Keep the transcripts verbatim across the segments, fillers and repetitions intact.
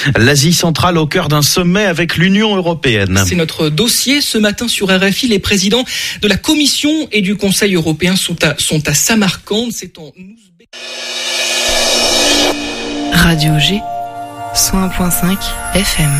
L'Asie centrale au cœur d'un sommet avec l'Union européenne. C'est notre dossier. Ce matin sur R F I, les présidents de la Commission et du Conseil européen sont à, sont à Samarcande. C'est en Ouzbékistan. Radio G, cent un virgule cinq F M.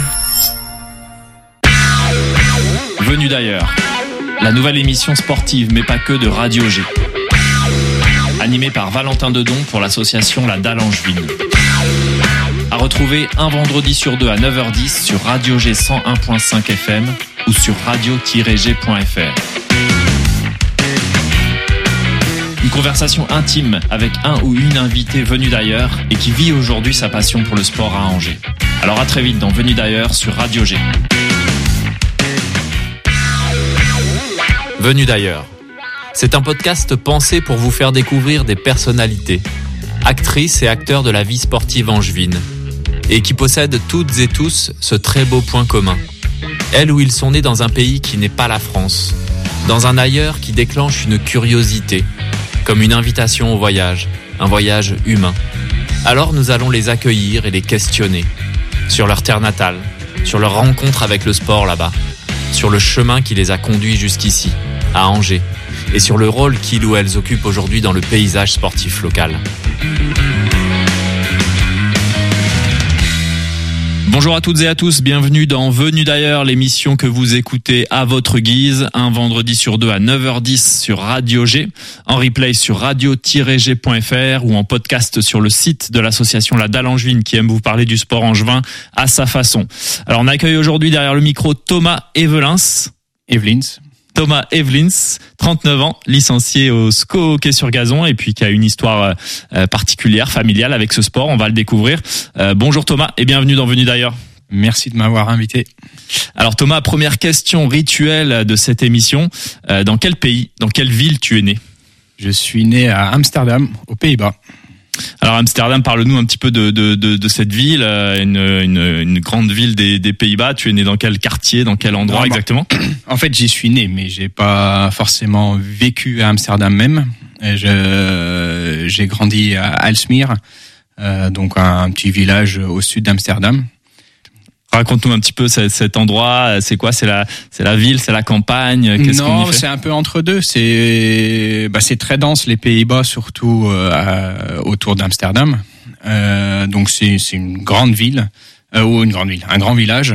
Venu d'ailleurs, la nouvelle émission sportive, mais pas que, de Radio G. Animée par Valentin Dedon pour l'association La Dalle Angevine. À retrouver un vendredi sur deux à neuf heures dix sur Radio G cent un virgule cinq F M ou sur radio tiret g point f r. Une conversation intime avec un ou une invitée venue d'ailleurs et qui vit aujourd'hui sa passion pour le sport à Angers. Alors à très vite dans Venu d'ailleurs sur Radio G. Venu d'ailleurs. C'est un podcast pensé pour vous faire découvrir des personnalités, actrices et acteurs de la vie sportive angevine, et qui possèdent toutes et tous ce très beau point commun. Elles ou ils sont nés dans un pays qui n'est pas la France, dans un ailleurs qui déclenche une curiosité, comme une invitation au voyage, un voyage humain. Alors nous allons les accueillir et les questionner, sur leur terre natale, sur leur rencontre avec le sport là-bas, sur le chemin qui les a conduits jusqu'ici, à Angers, et sur le rôle qu'ils ou elles occupent aujourd'hui dans le paysage sportif local. Bonjour à toutes et à tous, bienvenue dans Venu d'ailleurs, l'émission que vous écoutez à votre guise, un vendredi sur deux à neuf heures dix sur Radio G, en replay sur radio tiret g point f r ou en podcast sur le site de l'association La Dalle Angevine qui aime vous parler du sport angevin à sa façon. Alors on accueille aujourd'hui derrière le micro Thomas Evelins. Evelins. Thomas Evelins, trente-neuf ans, licencié au S C O hockey sur gazon et puis qui a une histoire euh, particulière, familiale avec ce sport. On va le découvrir. Euh, bonjour Thomas et bienvenue dans Venu d'ailleurs. Merci de m'avoir invité. Alors Thomas, première question rituelle de cette émission. Euh, dans quel pays, dans quelle ville tu es né ? Je suis né à Amsterdam, aux Pays-Bas. Alors Amsterdam, parle-nous un petit peu de, de, de, de cette ville, une, une, une grande ville des, des Pays-Bas. Tu es né dans quel quartier, dans quel endroit non, exactement ? En fait, j'y suis né, mais j'ai pas forcément vécu à Amsterdam même. Je, j'ai grandi à Aalsmeer, euh, donc un petit village au sud d'Amsterdam. Raconte-nous un petit peu cet, cet endroit. C'est quoi ? C'est la, c'est la ville, c'est la campagne. Qu'est-ce non, qu'on y fait ? C'est un peu entre deux. C'est, bah, c'est très dense les Pays-Bas, surtout euh, autour d'Amsterdam. Euh, donc c'est, c'est une grande ville, euh, ou une grande ville, un grand village.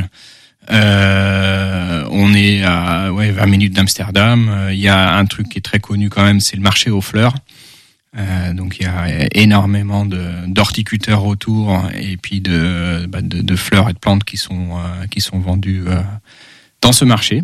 Euh, on est à ouais, vingt minutes d'Amsterdam. Il y a un truc qui est très connu quand même, c'est le marché aux fleurs. Euh, donc il y a énormément de d'horticulteurs autour et puis de, bah, de de fleurs et de plantes qui sont euh, qui sont vendues euh, dans ce marché.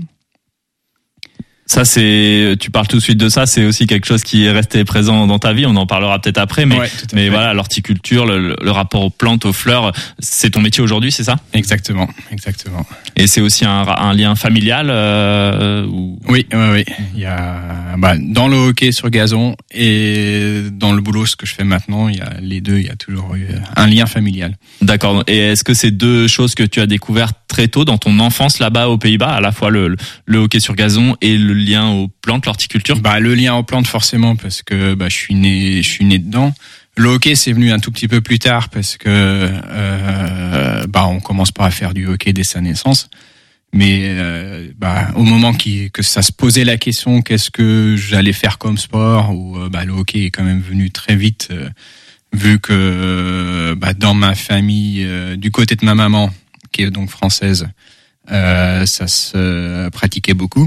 Ça c'est, tu parles tout de suite de ça, c'est aussi quelque chose qui est resté présent dans ta vie. On en parlera peut-être après, mais ouais, mais voilà, l'horticulture, le, le rapport aux plantes, aux fleurs, c'est ton métier aujourd'hui, c'est ça ? Exactement, exactement. Et c'est aussi un, un lien familial euh, ou... Oui, oui, oui. Il y a bah, dans le hockey sur gazon et dans le boulot ce que je fais maintenant, il y a les deux, il y a toujours eu un lien familial. D'accord. Et est-ce que c'est deux choses que tu as découvertes très tôt dans ton enfance là-bas aux Pays-Bas, à la fois le, le hockey sur gazon et le lien aux plantes, l'horticulture ? Bah le lien aux plantes forcément parce que bah je suis né, je suis né dedans. Le hockey c'est venu un tout petit peu plus tard parce que euh, bah on commence pas à faire du hockey dès sa naissance. Mais euh, bah au moment qui que ça se posait la question qu'est-ce que j'allais faire comme sport ou bah le hockey est quand même venu très vite euh, vu que bah dans ma famille euh, du côté de ma maman qui est donc française euh, ça se pratiquait beaucoup.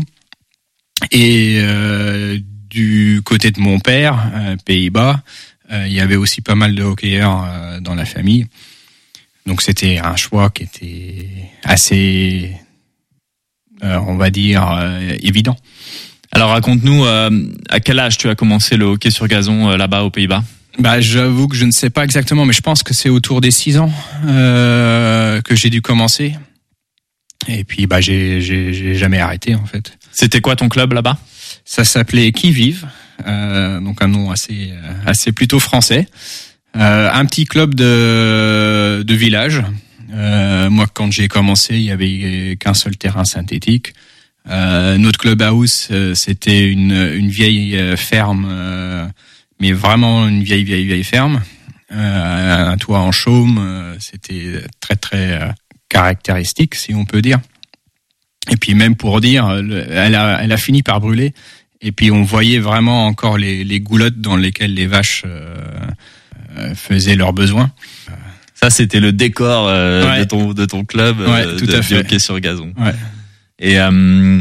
Et euh, du côté de mon père, euh, Pays-Bas, euh, il y avait aussi pas mal de hockeyeurs euh, dans la famille. Donc c'était un choix qui était assez, euh, on va dire, euh, évident. Alors raconte-nous, euh, à quel âge tu as commencé le hockey sur gazon euh, là-bas aux Pays-Bas ? Bah, j'avoue que je ne sais pas exactement, mais je pense que c'est autour des six ans euh, que j'ai dû commencer. Et puis bah j'ai j'ai j'ai jamais arrêté en fait. C'était quoi ton club là-bas ? Ça s'appelait Qui Vive, euh, donc un nom assez assez plutôt français. Euh, un petit club de de village. Euh, moi quand j'ai commencé, il y avait qu'un seul terrain synthétique. Euh, notre clubhouse, c'était une une vieille ferme, euh, mais vraiment une vieille vieille vieille ferme. euh, un toit en chaume, euh, c'était très très euh, caractéristique, si on peut dire. Et puis même pour dire, elle a, elle a fini par brûler. Et puis on voyait vraiment encore les, les goulottes dans lesquelles les vaches euh, euh, faisaient leurs besoins. Ça, c'était le décor euh, ouais. de ton de ton club ouais, euh, tout de, à fait. de hockey sur gazon. Ouais. Et euh,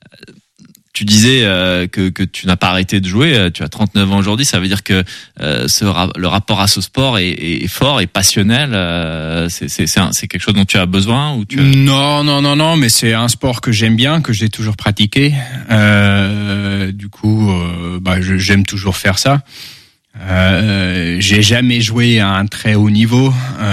tu disais euh, que que tu n'as pas arrêté de jouer. Tu as trente-neuf ans aujourd'hui. Ça veut dire que euh, ce ra- le rapport à ce sport est, est, est fort et passionnel. Euh, c'est c'est c'est, un, c'est quelque chose dont tu as besoin ou tu as... Non, non, non, non. Mais c'est un sport que j'aime bien, que j'ai toujours pratiqué. Euh, du coup, euh, bah, je, j'aime toujours faire ça. Euh, j'ai jamais joué à un très haut niveau.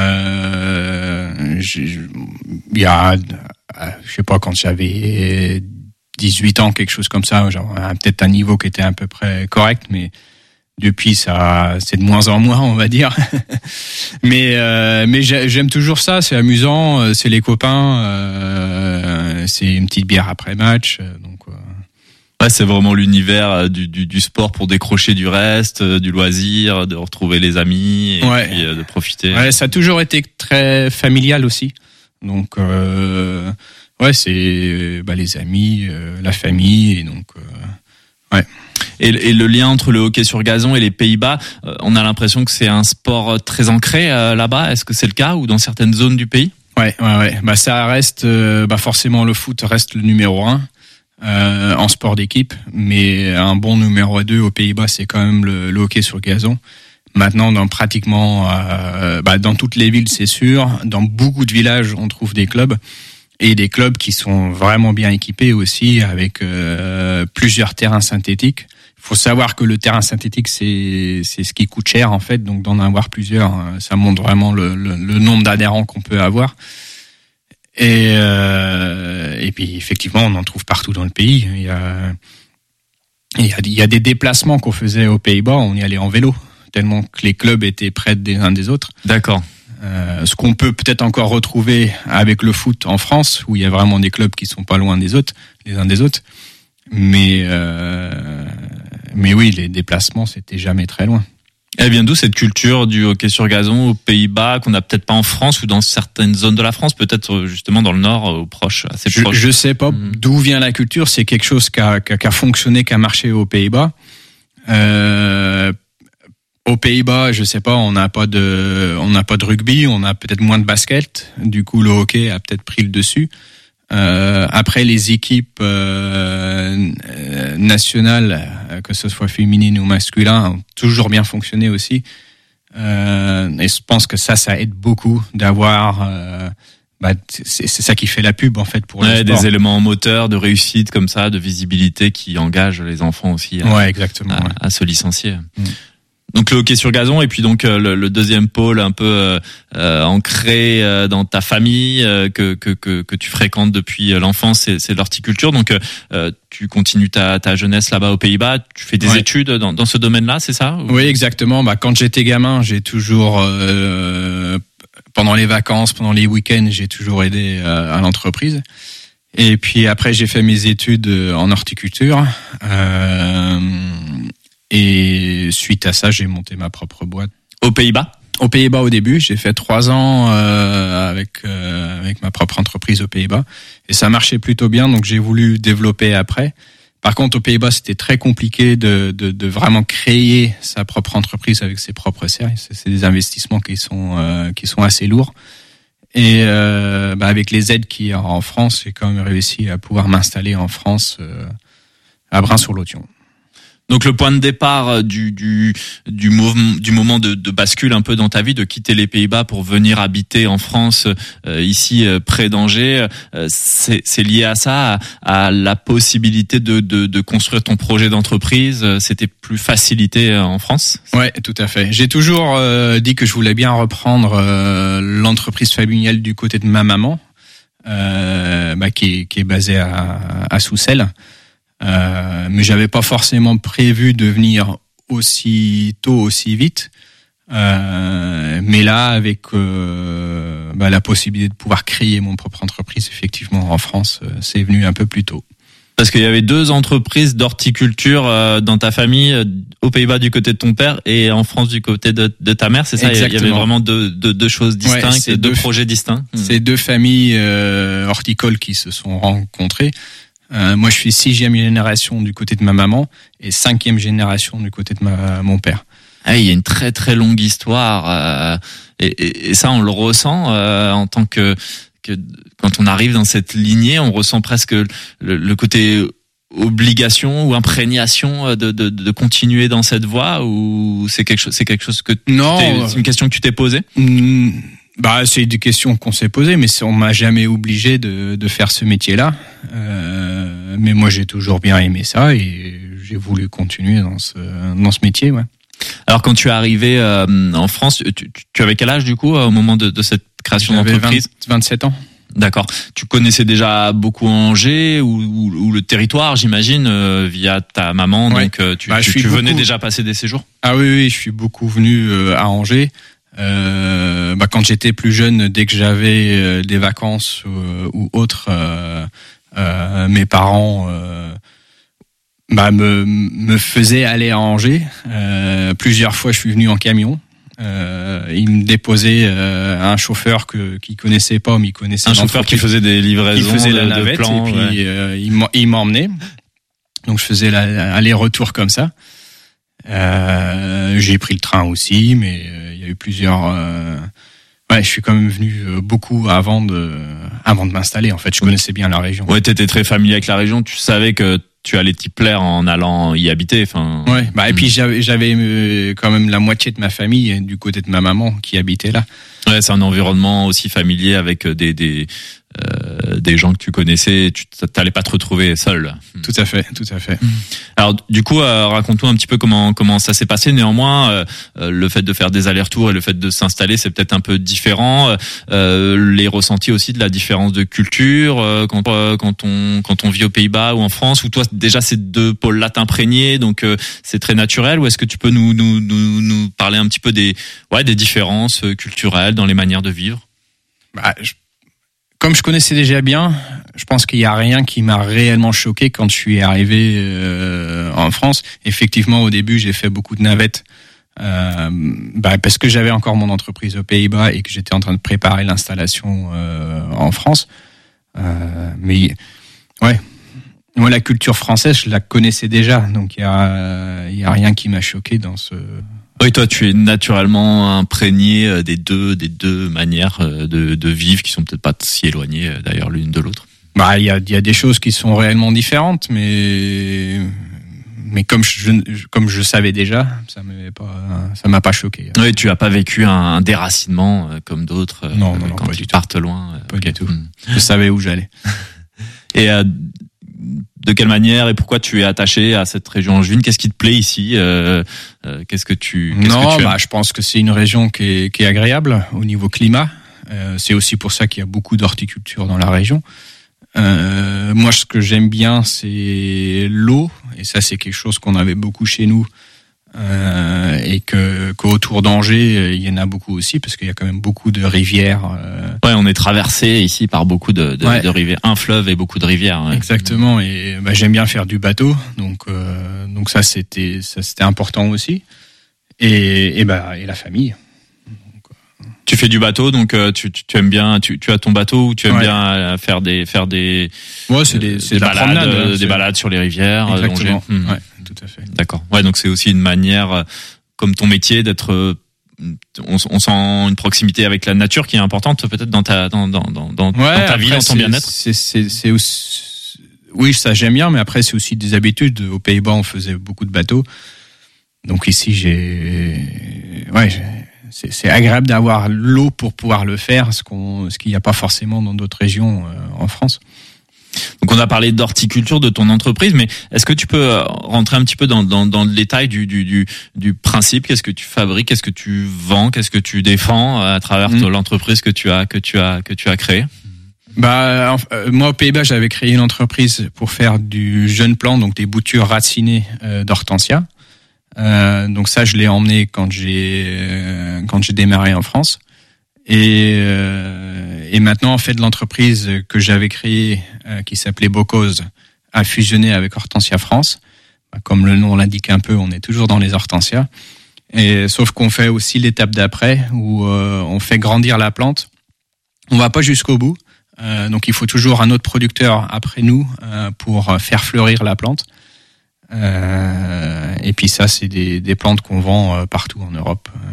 Euh, il y a, je sais pas, quand j'avais dix-huit ans, quelque chose comme ça, genre, peut-être un niveau qui était à peu près correct, mais depuis ça, c'est de moins en moins, on va dire. mais euh, mais j'aime toujours ça, c'est amusant, c'est les copains, euh, c'est une petite bière après match, donc. Euh, Ouais, c'est vraiment l'univers du, du, du sport pour décrocher du reste, du loisir, de retrouver les amis et ouais. puis de profiter. Ouais, ça a toujours été très familial aussi. Donc, euh, ouais, c'est bah, les amis, euh, la famille, et donc, euh, ouais. Et, et le lien entre le hockey sur gazon et les Pays-Bas, euh, on a l'impression que c'est un sport très ancré euh, là-bas. Est-ce que c'est le cas ou dans certaines zones du pays? Ouais, ouais, ouais. Bah, ça reste, euh, bah, forcément, le foot reste le numéro un. Euh, en sport d'équipe, mais un bon numéro deux aux Pays-Bas, c'est quand même le, le hockey sur gazon. Maintenant, dans pratiquement, euh, bah, dans toutes les villes, c'est sûr. Dans beaucoup de villages, on trouve des clubs et des clubs qui sont vraiment bien équipés aussi, avec euh, plusieurs terrains synthétiques. Il faut savoir que le terrain synthétique, c'est c'est ce qui coûte cher en fait, donc d'en avoir plusieurs, ça montre vraiment le, le, le nombre d'adhérents qu'on peut avoir. Et, euh, et puis effectivement, on en trouve partout dans le pays. Il y a, il y a, il y a des déplacements qu'on faisait aux Pays-Bas, on y allait en vélo, tellement que les clubs étaient près des uns des autres. D'accord. Euh, ce qu'on peut peut-être encore retrouver avec le foot en France, où il y a vraiment des clubs qui sont pas loin des autres, les uns des autres. Mais, euh, mais oui, les déplacements, c'était jamais très loin. Elle vient d'où cette culture du hockey sur gazon aux Pays-Bas qu'on n'a peut-être pas en France ou dans certaines zones de la France, peut-être justement dans le Nord, au proche, assez je, proche. Je sais pas mmh. d'où vient la culture. C'est quelque chose qui a, qui a, qui a fonctionné, qui a marché aux Pays-Bas. Euh, aux Pays-Bas, je sais pas, on n'a pas de, on n'a pas de rugby, on a peut-être moins de basket. Du coup, le hockey a peut-être pris le dessus. Euh, après, les équipes euh, nationales, que ce soit féminines ou masculines, ont toujours bien fonctionné aussi. Euh, et je pense que ça, ça aide beaucoup d'avoir. Euh, bah, c'est, c'est ça qui fait la pub en fait pour ouais, le sport. Des éléments moteurs de réussite comme ça, de visibilité qui engagent les enfants aussi à, ouais, exactement, à, ouais. à se licencier. Mmh. Donc le hockey sur gazon et puis donc le, le deuxième pôle un peu euh, ancré euh, dans ta famille euh, que, que que que tu fréquentes depuis l'enfance, c'est, c'est l'horticulture. Donc euh, tu continues ta ta jeunesse là-bas aux Pays-Bas. Tu fais des ouais. études dans dans ce domaine-là, c'est ça? Oui, exactement. Bah quand j'étais gamin, j'ai toujours euh, pendant les vacances, pendant les week-ends, j'ai toujours aidé euh, à l'entreprise. Et puis après, j'ai fait mes études en horticulture. Euh, Et suite à ça, j'ai monté ma propre boîte. Aux Pays-Bas ? Aux Pays-Bas au début, j'ai fait trois ans euh, avec euh, avec ma propre entreprise aux Pays-Bas et ça marchait plutôt bien, donc j'ai voulu développer après. Par contre, aux Pays-Bas, c'était très compliqué de de, de vraiment créer sa propre entreprise avec ses propres serres. C'est, c'est des investissements qui sont euh, qui sont assez lourds. Et euh, bah, avec les aides qu'il y a en France, j'ai quand même réussi à pouvoir m'installer en France euh, à Brain-sur-Lotion. Donc le point de départ du du du mouvement du moment de, de bascule un peu dans ta vie, de quitter les Pays-Bas pour venir habiter en France euh, ici euh, près d'Angers, euh, c'est c'est lié à ça, à, à la possibilité de de de construire ton projet d'entreprise. C'était plus facilité en France. Ouais, tout à fait. J'ai toujours euh, dit que je voulais bien reprendre euh, l'entreprise familiale du côté de ma maman, euh, bah, qui est qui est basée à à Soussel. Euh, mais j'avais pas forcément prévu de venir aussi tôt, aussi vite. Euh, mais là, avec euh, bah, la possibilité de pouvoir créer mon propre entreprise, effectivement, en France, euh, c'est venu un peu plus tôt. Parce qu'il y avait deux entreprises d'horticulture euh, dans ta famille, euh, aux Pays-Bas du côté de ton père et en France du côté de, de ta mère, c'est ça? Exactement. Il y avait vraiment deux, deux, deux choses distinctes, ouais, deux, deux projets distincts. C'est deux familles euh, horticoles qui se sont rencontrées. Euh, moi, je suis sixième génération du côté de ma maman et cinquième génération du côté de ma, mon père. Ah, il y a une très très longue histoire euh, et, et, et ça, on le ressent euh, en tant que que quand on arrive dans cette lignée, on ressent presque le, le côté obligation ou imprégnation de, de, de continuer dans cette voie, ou c'est quelque chose, c'est quelque chose que non, c'est une question que tu t'es posée? Mmh, bah, c'est des questions qu'on s'est posées, mais on m'a jamais obligé de, de faire ce métier-là. Euh, mais moi, j'ai toujours bien aimé ça et j'ai voulu continuer dans ce, dans ce métier, ouais. Alors, quand tu es arrivé euh, en France, tu, tu avais quel âge du coup au moment de, de cette création J'avais d'entreprise? vingt, vingt-sept ans. D'accord. Tu connaissais déjà beaucoup Angers ou, ou, ou le territoire, j'imagine, euh, via ta maman. Ouais. Donc, euh, tu, bah, tu, tu venais beaucoup... déjà passer des séjours? Ah oui, oui, je suis beaucoup venu euh, à Angers. Euh, bah, quand j'étais plus jeune, dès que j'avais euh, des vacances euh, ou autres, euh, euh, mes parents euh, bah, me, me faisaient aller à Angers. Euh, plusieurs fois, je suis venu en camion. Euh, il me déposait euh, un chauffeur que qui connaissait pas, mais il connaissait un chauffeur qui faisait des livraisons, qui faisait de, la navette, de plans, et puis ouais. euh, il, il m'emmenait. Donc je faisais l'aller-retour comme ça. Euh, j'ai pris le train aussi, mais euh, il y a eu plusieurs. Euh, ouais, je suis quand même venu beaucoup avant de avant de m'installer. En fait, je connaissais bien la région. Ouais, t'étais très familier avec la région. Tu savais que tu allais t'y plaire en allant y habiter, enfin. Ouais, bah et puis j'avais j'avais quand même la moitié de ma famille du côté de ma maman qui habitait là. Ouais, c'est un environnement aussi familier avec des des euh, des gens que tu connaissais. Tu t'allais pas te retrouver seul. Tout à fait, tout à fait. Alors du coup, euh, raconte-nous un petit peu comment comment ça s'est passé. Néanmoins, euh, le fait de faire des allers-retours et le fait de s'installer, c'est peut-être un peu différent. Euh, les ressentis aussi de la différence de culture euh, quand euh, quand on quand on vit aux Pays-Bas ou en France, ou toi déjà ces deux pôles-là t'imprégnés, donc euh, c'est très naturel. Ou est-ce que tu peux nous nous nous nous parler un petit peu des ouais des différences culturelles dans les manières de vivre? Bah, je... Comme je connaissais déjà bien, je pense qu'il n'y a rien qui m'a réellement choqué quand je suis arrivé euh, en France. Effectivement, au début, j'ai fait beaucoup de navettes euh, bah, parce que j'avais encore mon entreprise aux Pays-Bas et que j'étais en train de préparer l'installation euh, en France. Euh, mais ouais, moi, la culture française, je la connaissais déjà, donc il y a, il y a rien qui m'a choqué dans ce... Oui, toi, tu es naturellement imprégné des deux, des deux manières de, de vivre qui sont peut-être pas si éloignées d'ailleurs l'une de l'autre. Bah, il y a, il y a des choses qui sont réellement différentes, mais mais comme je comme je savais déjà, ça m'avait pas, ça m'a pas choqué. Oui, tu as pas vécu un déracinement comme d'autres. Non, non, non, quand pas tu du partes loin. Pas okay. du tout. Je savais où j'allais. Et euh, de quelle manière et pourquoi tu es attaché à cette région angevine? Qu'est-ce qui te plaît ici? euh, euh, Qu'est-ce que tu qu'est-ce Non, que tu bah, je pense que c'est une région qui est, qui est agréable au niveau climat. Euh, c'est aussi pour ça qu'il y a beaucoup d'horticulture dans la région. Euh, moi, ce que j'aime bien, c'est l'eau, et ça, c'est quelque chose qu'on avait beaucoup chez nous. Euh, et que qu'autour d'Angers il y en a beaucoup aussi parce qu'il y a quand même beaucoup de rivières. Euh... Ouais, on est traversé ici par beaucoup de, de, ouais. de rivières, un fleuve et beaucoup de rivières. Ouais. Exactement, et bah, j'aime bien faire du bateau, donc euh, donc ça c'était ça c'était important aussi, et et bah et la famille. Donc, euh... Tu fais du bateau, donc euh, tu, tu tu aimes bien, tu tu as ton bateau ou tu aimes ouais. bien faire des faire des. Ouais, c'est des c'est des de la balades, promenade, euh, des c'est... balades sur les rivières. Exactement. Mmh. Ouais. Tout à fait. D'accord. Ouais, donc c'est aussi une manière, comme ton métier, d'être. On, on sent une proximité avec la nature qui est importante, peut-être dans ta dans dans dans, dans ouais, ta vie, dans ton c'est, bien-être. C'est c'est c'est aussi... Oui, ça j'aime bien, mais après c'est aussi des habitudes. Aux Pays-Bas, on faisait beaucoup de bateaux, donc ici j'ai, ouais, j'ai... c'est c'est agréable d'avoir l'eau pour pouvoir le faire, ce qu'on ce qu'il n'y a pas forcément dans d'autres régions euh, en France. Donc on a parlé d'horticulture de ton entreprise, mais est-ce que tu peux rentrer un petit peu dans dans, dans le détail du du du du principe? Qu'est-ce que tu fabriques? Qu'est-ce que tu vends? Qu'est-ce que tu défends à travers mmh. l'entreprise que tu as que tu as que tu as créée? Bah euh, moi aux Pays-Bas, j'avais créé une entreprise pour faire du jeune plant, donc des boutures racinées euh, d'hortensia. Euh, donc ça, je l'ai emmené quand j'ai euh, quand j'ai démarré en France. Et, euh, et maintenant, en fait, l'entreprise que j'avais créée, euh, qui s'appelait Bocause, a fusionné avec Hortensia France. Comme le nom l'indique un peu, on est toujours dans les hortensias. Et sauf qu'on fait aussi l'étape d'après où euh, on fait grandir la plante. On va pas jusqu'au bout, euh, donc il faut toujours un autre producteur après nous euh, pour faire fleurir la plante. Euh, et puis ça, c'est des, des plantes qu'on vend euh, partout en Europe, euh,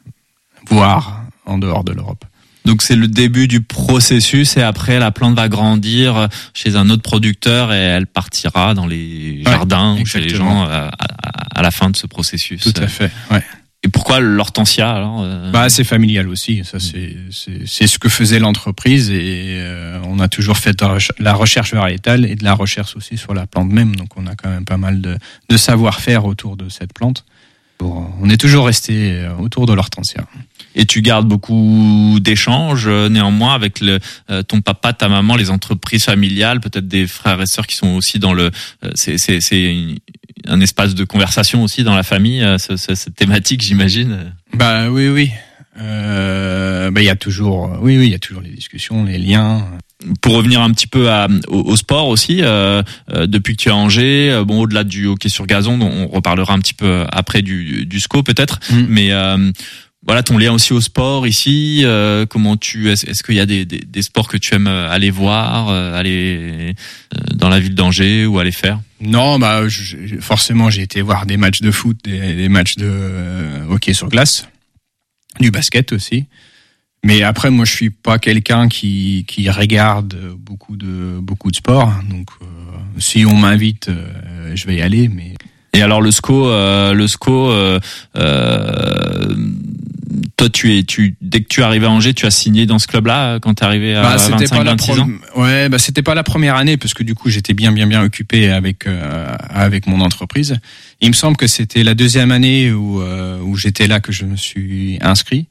voire en dehors de l'Europe. Donc c'est le début du processus et après la plante va grandir chez un autre producteur et elle partira dans les jardins ouais, ou chez les gens à, à, à la fin de ce processus. Tout à fait, ouais. Et pourquoi l'hortensia alors euh... Bah c'est familial aussi, ça c'est c'est c'est ce que faisait l'entreprise et euh, on a toujours fait de la recherche variétale et de la recherche aussi sur la plante même, donc on a quand même pas mal de de savoir-faire autour de cette plante. Bon, on est toujours resté autour de l'hortensia. Et tu gardes beaucoup d'échanges néanmoins avec le, euh, ton papa, ta maman, les entreprises familiales, peut-être des frères et sœurs qui sont aussi dans le. Euh, c'est c'est c'est une, un espace de conversation aussi dans la famille, euh, ce, ce, cette thématique, j'imagine. Bah oui oui. Euh, bah il y a toujours oui oui il y a toujours les discussions, les liens. Pour revenir un petit peu à, au, au sport aussi, euh, euh, depuis que tu es à Angers, euh, bon au-delà du hockey sur gazon, dont on reparlera un petit peu après du, du S C O peut-être, mmh. mais euh, voilà ton lien aussi au sport ici. Euh, comment tu est-ce, est-ce qu'il y a des, des, des sports que tu aimes aller voir, euh, aller euh, dans la ville d'Angers ou aller faire? Non, bah je, forcément j'ai été voir des matchs de foot, des, des matchs de euh, hockey sur glace, du basket aussi. Mais après, moi, je suis pas quelqu'un qui qui regarde beaucoup de beaucoup de sports. Donc, euh, si on m'invite, euh, je vais y aller. Mais et alors le S C O, euh, le S C O, euh, euh, toi, tu es tu dès que tu es arrivé à Angers, tu as signé dans ce club-là quand tu es arrivé à bah, vingt-cinq vingt-six ans. Ouais, bah c'était pas la première année parce que du coup, j'étais bien bien bien occupé avec euh, avec mon entreprise. Il me semble que c'était la deuxième année où euh, où j'étais là que je me suis inscrit.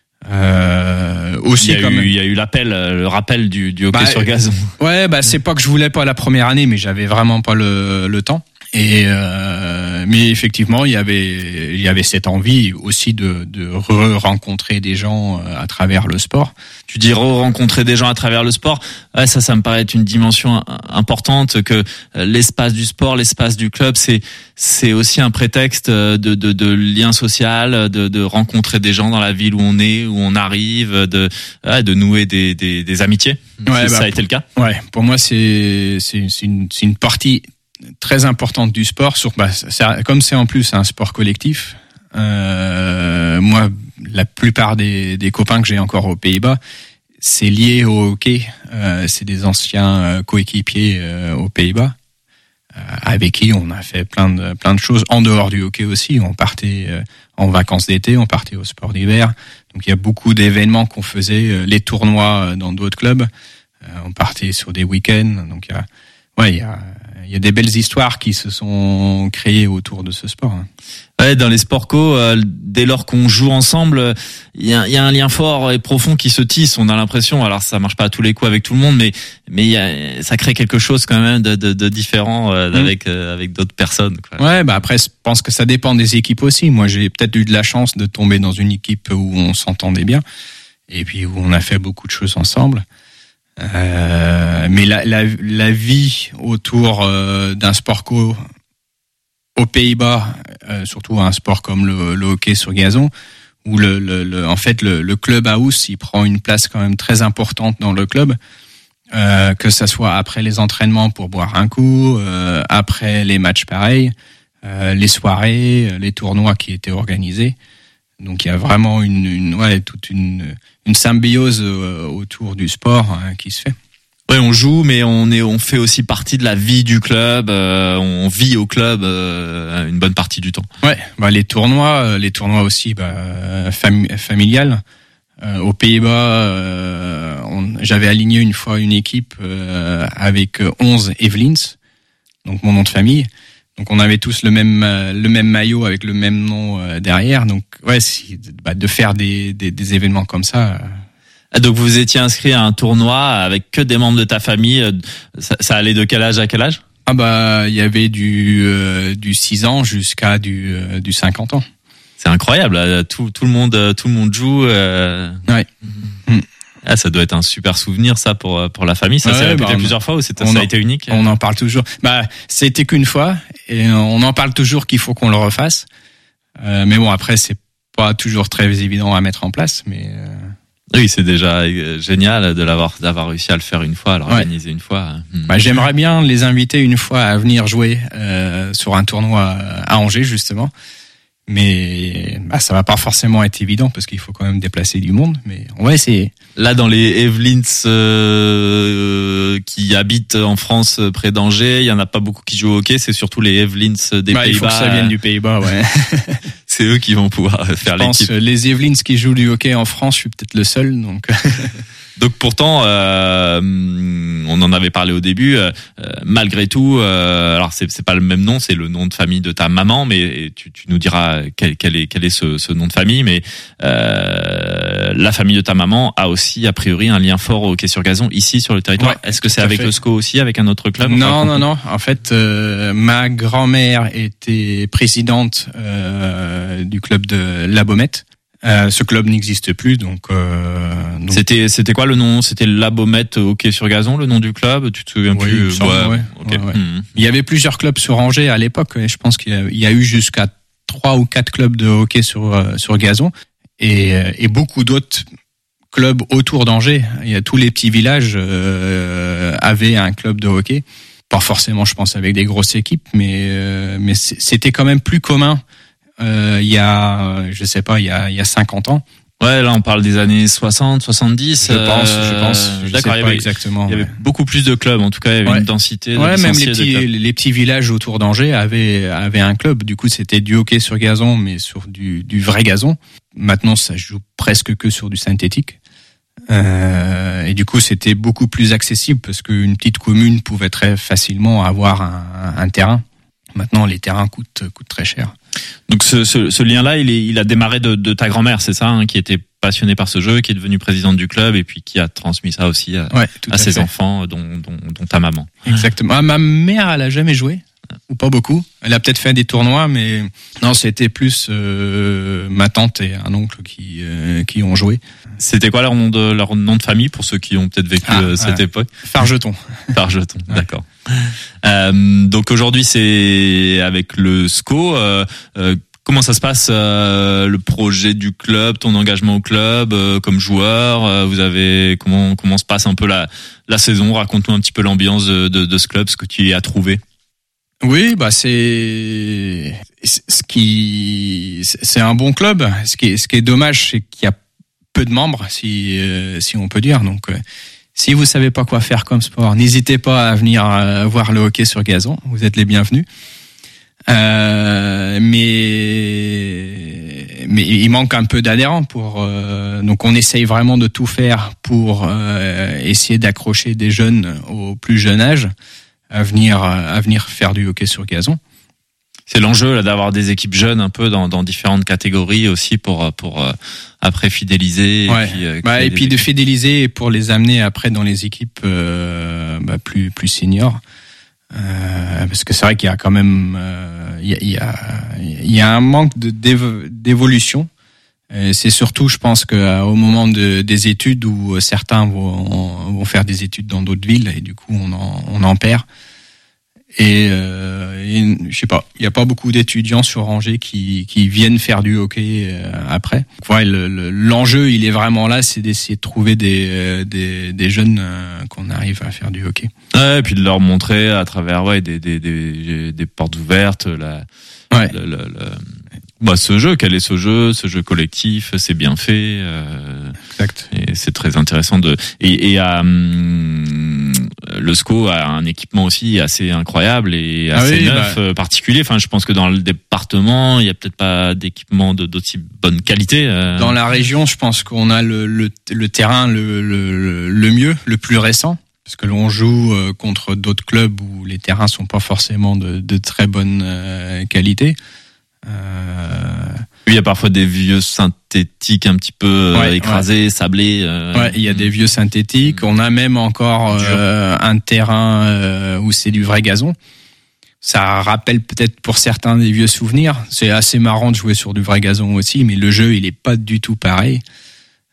Euh, aussi il y a comme eu, il y a eu l'appel, le rappel du, du hockey bah, sur gazon. Ouais, bah c'est pas que je voulais pas la première année, mais j'avais vraiment pas le, le temps. Et euh, mais effectivement, il y avait il y avait cette envie aussi de de re-rencontrer des gens à travers le sport. Tu dis re-rencontrer des gens à travers le sport. Ouais, ça, ça me paraît être une dimension importante que l'espace du sport, l'espace du club, c'est c'est aussi un prétexte de de, de lien social, de de rencontrer des gens dans la ville où on est, où on arrive, de ouais, de nouer des des, des amitiés. Ouais, bah, ça a été le cas. Ouais, pour moi, c'est c'est c'est une c'est une partie très importante du sport. Sur bah, ça, comme c'est en plus un sport collectif. Euh, moi, la plupart des, des copains que j'ai encore aux Pays-Bas, c'est lié au hockey. Euh, c'est des anciens euh, coéquipiers euh, aux Pays-Bas, euh, avec qui on a fait plein de plein de choses en dehors du hockey aussi. On partait euh, en vacances d'été, on partait au sport d'hiver. Donc il y a beaucoup d'événements qu'on faisait, euh, les tournois dans d'autres clubs. Euh, on partait sur des week-ends. Donc il y a, ouais, il y a il y a des belles histoires qui se sont créées autour de ce sport. Ouais, dans les sports co, euh, dès lors qu'on joue ensemble, il y a, y a un lien fort et profond qui se tisse. On a l'impression, alors ça marche pas à tous les coups avec tout le monde, mais mais y a, ça crée quelque chose quand même de, de, de différent euh, mmh. avec euh, avec d'autres personnes. Quoi. Ouais, bah après, je pense que ça dépend des équipes aussi. Moi, j'ai peut-être eu de la chance de tomber dans une équipe où on s'entendait bien et puis où on a fait beaucoup de choses ensemble. Euh, mais la, la, la vie autour euh, d'un sport co aux Pays-Bas, euh, surtout un sport comme le, le hockey sur gazon, où le, le, le en fait le, le clubhouse il prend une place quand même très importante dans le club, euh, que ça soit après les entraînements pour boire un coup, euh, après les matchs pareils, euh, les soirées, les tournois qui étaient organisés. Donc il y a vraiment une, une ouais toute une une symbiose autour du sport hein, qui se fait. Ouais, on joue, mais on est, on fait aussi partie de la vie du club. Euh, on vit au club euh, une bonne partie du temps. Ouais, bah les tournois, les tournois aussi, bah fam- familial. Euh, aux Pays-Bas, euh, on, j'avais aligné une fois une équipe euh, avec onze Evelyns, donc mon nom de famille. Donc on avait tous le même le même maillot avec le même nom euh, derrière. Donc ouais, si, bah, de faire des, des des événements comme ça. Euh... Donc vous étiez inscrit à un tournoi avec que des membres de ta famille. Ça, ça allait de quel âge à quel âge? Ah bah il y avait du euh, du six ans jusqu'à du euh, du cinquante ans. C'est incroyable. Tout tout le monde tout le monde joue. Euh... Ouais. Mmh. Ah, ça doit être un super souvenir, ça, pour pour la famille. Ça ouais, s'est répété bah, on, plusieurs fois ou c'était, ça a en, été unique? On en parle toujours. Bah, c'était qu'une fois et on en parle toujours qu'il faut qu'on le refasse. Euh, mais bon, après, c'est pas toujours très évident à mettre en place, mais. Euh... Oui, c'est déjà génial de l'avoir d'avoir réussi à le faire une fois, à l'organiser ouais. une fois. Bah, j'aimerais bien les inviter une fois à venir jouer euh, sur un tournoi à Angers, justement. Mais bah, ça va pas forcément être évident parce qu'il faut quand même déplacer du monde, mais on va essayer. Là, dans les Evelins euh, qui habitent en France près d'Angers, il y en a pas beaucoup qui jouent au hockey. C'est surtout les Evelins des bah, Pays-Bas. Il faut que ça vienne du Pays-Bas, ouais. C'est eux qui vont pouvoir faire je pense, l'équipe. Les Evelins qui jouent du hockey en France, je suis peut-être le seul, donc. Donc pourtant, euh, on en avait parlé au début. Euh, malgré tout, euh, alors c'est, c'est pas le même nom, c'est le nom de famille de ta maman, mais tu, tu nous diras quel, quel est quel est ce, ce nom de famille. Mais euh, la famille de ta maman a aussi a priori un lien fort au hockey sur gazon ici sur le territoire. Ouais, est-ce que c'est avec fait. le S C O aussi, avec un autre club? Non, non, non. En fait, euh, ma grand-mère était présidente euh, du club de La Baumette. Euh, ce club n'existe plus, donc, euh, donc. C'était, c'était quoi le nom? C'était La Baumette hockey sur gazon, le nom du club? Tu te souviens oui, plus? Semble, ouais, ouais, okay. ouais, ouais. Mmh. Il y avait plusieurs clubs sur Angers à l'époque. Et je pense qu'il y a, il y a eu jusqu'à trois ou quatre clubs de hockey sur euh, sur gazon et, et beaucoup d'autres clubs autour d'Angers. Il y a tous les petits villages euh, avaient un club de hockey. Pas forcément, je pense, avec des grosses équipes, mais euh, mais c'était quand même plus commun. Euh, il y a, je sais pas, il y a, il y a cinquante ans. Ouais, là, on parle des années soixante, soixante-dix. Je pense, je pense. Je D'accord, sais il y pas avait, exactement. Il y avait ouais. beaucoup plus de clubs, en tout cas, il y avait ouais. une densité. Ouais, de même les petits, les petits villages autour d'Angers avaient, avaient un club. Du coup, c'était du hockey sur gazon, mais sur du, du vrai gazon. Maintenant, ça joue presque que sur du synthétique. Euh, et du coup, c'était beaucoup plus accessible parce qu'une petite commune pouvait très facilement avoir un, un terrain. Maintenant, les terrains coûtent, coûtent très cher. Donc ce, ce, ce lien-là, il, est, il a démarré de, de ta grand-mère, c'est ça, hein, qui était passionnée par ce jeu, qui est devenue présidente du club et puis qui a transmis ça aussi à, ouais, à, à ses fait. enfants, dont, dont, dont ta maman. Exactement. Ah, ma mère, elle a jamais joué, ou pas beaucoup. Elle a peut-être fait des tournois, mais non, c'était plus euh, ma tante et un oncle qui euh, qui ont joué. C'était quoi leur nom de leur nom de famille pour ceux qui ont peut-être vécu ah, euh, cette ouais. époque? Fargeton. Fargeton, ouais. D'accord. Euh, donc aujourd'hui c'est avec le S C O. Euh, euh, comment ça se passe euh, le projet du club, ton engagement au club euh, comme joueur? euh, Vous avez comment comment se passe un peu la la saison? Raconte-nous un petit peu l'ambiance de, de, de ce club, ce que tu y as trouvé. Oui, bah c'est ce qui c'est un bon club. Ce qui est ce qui est dommage, c'est qu'il y a peu de membres, si euh, si on peut dire. Donc euh, si vous savez pas quoi faire comme sport, n'hésitez pas à venir euh, voir le hockey sur gazon. Vous êtes les bienvenus. Euh, mais mais il manque un peu d'adhérents pour euh, donc on essaye vraiment de tout faire pour euh, essayer d'accrocher des jeunes au plus jeune âge à venir à venir faire du hockey sur gazon. C'est l'enjeu là d'avoir des équipes jeunes un peu dans, dans différentes catégories aussi pour pour euh, après fidéliser ouais. et puis, euh, bah, et puis de fidéliser pour les amener après dans les équipes euh, bah, plus plus seniors euh, parce que c'est vrai qu'il y a quand même euh, il y a il y a il y a un manque de d'évolution. Et c'est surtout, je pense, qu'au moment de, des études où certains vont, vont faire des études dans d'autres villes et du coup on en, on en perd. Et, euh, et je sais pas, il y a pas beaucoup d'étudiants sur Angers qui, qui viennent faire du hockey euh, après. Donc, ouais, le, le, l'enjeu, il est vraiment là, c'est d'essayer de trouver des, euh, des, des jeunes euh, qu'on arrive à faire du hockey. Ouais, et puis de leur montrer à travers ouais des, des, des, des portes ouvertes, la, ouais. le, le, le, bah, ce jeu, quel est ce jeu, ce jeu collectif, c'est bien fait. Euh, exact. Et c'est très intéressant de. Et, et à, hum, le S C O a un équipement aussi assez incroyable et assez ah oui, neuf, bah... particulier. Enfin, je pense que dans le département, il y a peut-être pas d'équipement de d'aussi bonne qualité. Euh... Dans la région, je pense qu'on a le, le, le terrain le, le, le mieux, le plus récent. Parce que l'on joue contre d'autres clubs où les terrains sont pas forcément de, de très bonne euh, qualité. Euh... Il y a parfois des vieux synthétiques un petit peu ouais, écrasés, ouais. sablés. Euh... Ouais, il y a des vieux synthétiques. On a même encore euh, un terrain euh, où c'est du vrai gazon. Ça rappelle peut-être pour certains des vieux souvenirs. C'est assez marrant de jouer sur du vrai gazon aussi, mais le jeu il est pas du tout pareil.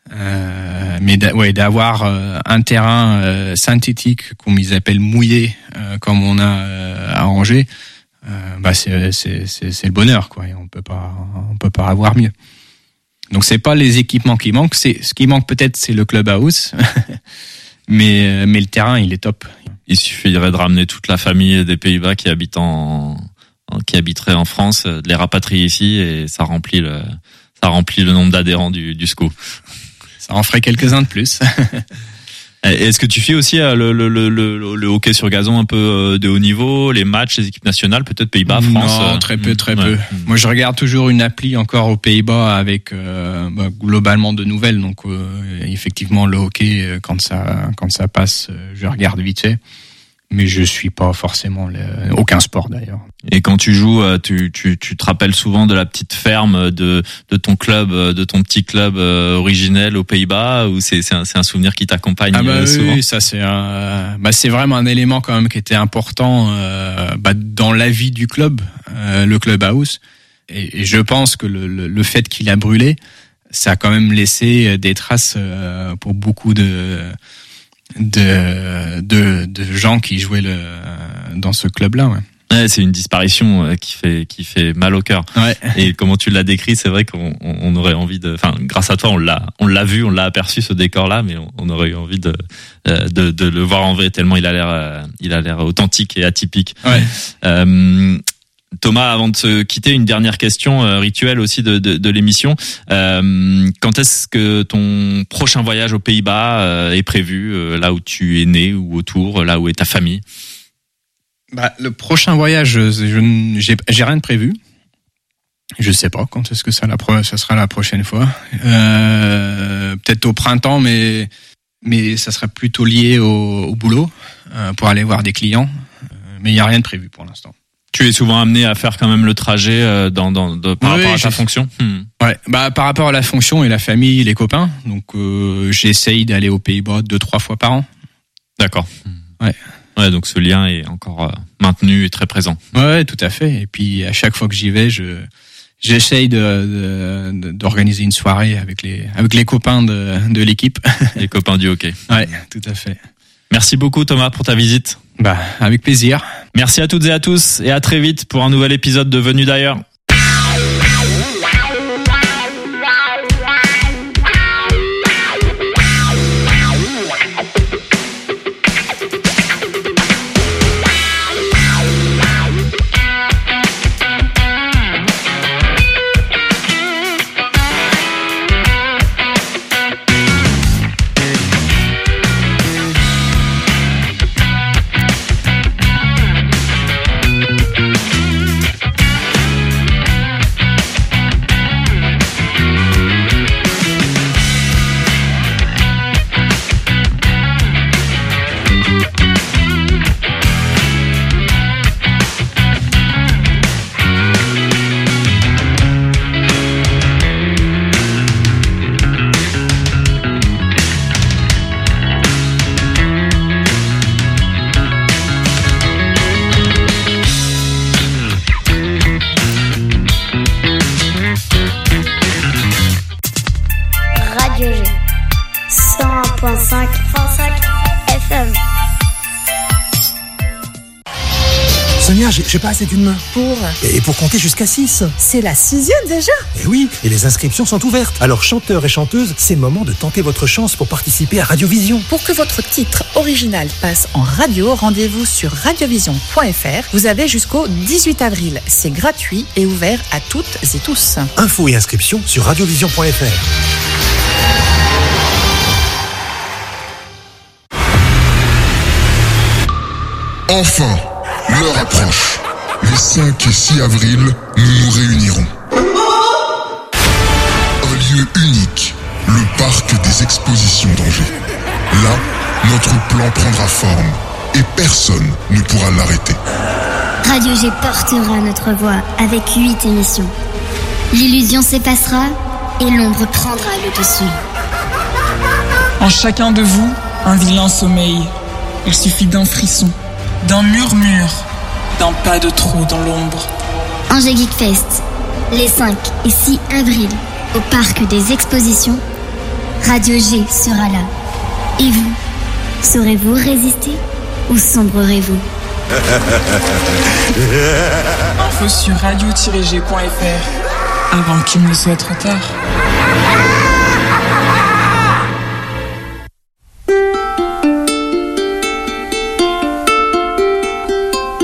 Euh, mais d'a, ouais, d'avoir euh, un terrain euh, synthétique, comme ils appellent mouillé, euh, comme on a euh, à Angers, euh, bah c'est, c'est, c'est, c'est le bonheur, quoi. Et on peut pas, on peut pas avoir mieux. Donc c'est pas les équipements qui manquent, c'est ce qui manque peut-être, c'est le clubhouse, mais mais le terrain, il est top. Il suffirait de ramener toute la famille des Pays-Bas qui habitent en, qui habiterait en France, de les rapatrier ici et ça remplit le, ça remplit le nombre d'adhérents du, du S C O. Ça en ferait quelques-uns de plus. Est-ce que tu fais aussi le, le, le, le, le hockey sur gazon un peu de haut niveau, les matchs, les équipes nationales, peut-être Pays-Bas, France? Non, très peu, très ouais. peu. Moi, je regarde toujours une appli encore aux Pays-Bas avec euh, bah, globalement de nouvelles. Donc, euh, effectivement, le hockey, quand ça, quand ça passe, je regarde vite fait. Mais je suis pas forcément le, aucun sport d'ailleurs. Et quand tu joues, tu, tu, tu te rappelles souvent de la petite ferme de, de ton club, de ton petit club originel aux Pays-Bas, ou c'est, c'est, un, c'est un souvenir qui t'accompagne ah bah souvent? Oui, ça c'est un, bah c'est vraiment un élément quand même qui était important euh, bah dans la vie du club, euh, le clubhouse. Et, et je pense que le, le, le fait qu'il a brûlé, ça a quand même laissé des traces euh, pour beaucoup de de de de gens qui jouaient le dans ce club-là, ouais. Ouais, c'est une disparition qui fait qui fait mal au cœur. Ouais. Et comment tu l'as décrit, c'est vrai qu'on on aurait envie de, enfin, grâce à toi, on l'a on l'a vu, on l'a aperçu ce décor-là, mais on, on aurait eu envie de, de de le voir en vrai tellement il a l'air il a l'air authentique et atypique. Ouais. Euh, Thomas, avant de se quitter, une dernière question euh, rituelle aussi de, de, de l'émission. Euh, quand est-ce que ton prochain voyage aux Pays-Bas euh, est prévu, euh, là où tu es né ou autour, là où est ta famille? Bah, le prochain voyage, je, je, j'ai, j'ai rien de prévu. Je sais pas quand est-ce que ça, la pro, ça sera la prochaine fois. Euh, peut-être au printemps, mais mais ça sera plutôt lié au, au boulot euh, pour aller voir des clients. Euh, mais il y a rien de prévu pour l'instant. Tu es souvent amené à faire quand même le trajet euh, dans, dans, de, par oui, rapport à ta j'ai... fonction. Hmm. Ouais, bah par rapport à la fonction et la famille, les copains. Donc euh, j'essaye d'aller aux Pays-Bas deux trois fois par an. D'accord. Ouais. Ouais, donc ce lien est encore euh, maintenu et très présent. Ouais, tout à fait. Et puis à chaque fois que j'y vais, je j'essaye de, de d'organiser une soirée avec les avec les copains de de l'équipe. Les copains du hockey. Ouais, tout à fait. Merci beaucoup Thomas pour ta visite. Bah, avec plaisir. Merci à toutes et à tous et à très vite pour un nouvel épisode de Venu d'ailleurs. Sonia, j'ai, j'ai pas assez d'une main. Pour Et pour compter jusqu'à six. C'est la sixième déjà? Eh oui, et les inscriptions sont ouvertes. Alors chanteurs et chanteuses, c'est le moment de tenter votre chance pour participer à Radiovision. Pour que votre titre original passe en radio, rendez-vous sur radiovision point f r. Vous avez jusqu'au dix-huit avril. C'est gratuit et ouvert à toutes et tous. Infos et inscriptions sur radiovision point f r. Enfin, l'heure approche. Les cinq et six avril, nous nous réunirons. Un lieu unique, le parc des expositions d'Angers. Là, notre plan prendra forme et personne ne pourra l'arrêter. Radio G portera notre voix avec huit émissions. L'illusion s'effacera et l'ombre prendra le dessus. En chacun de vous, un vilain sommeil. Il suffit d'un frisson, d'un murmure, d'un pas de trop dans l'ombre. Angers Geek Fest, les cinq et six avril, au parc des expositions, Radio G sera là. Et vous, saurez-vous résister ou sombrerez-vous? Info sur radio tiret g point f r avant qu'il ne soit trop tard.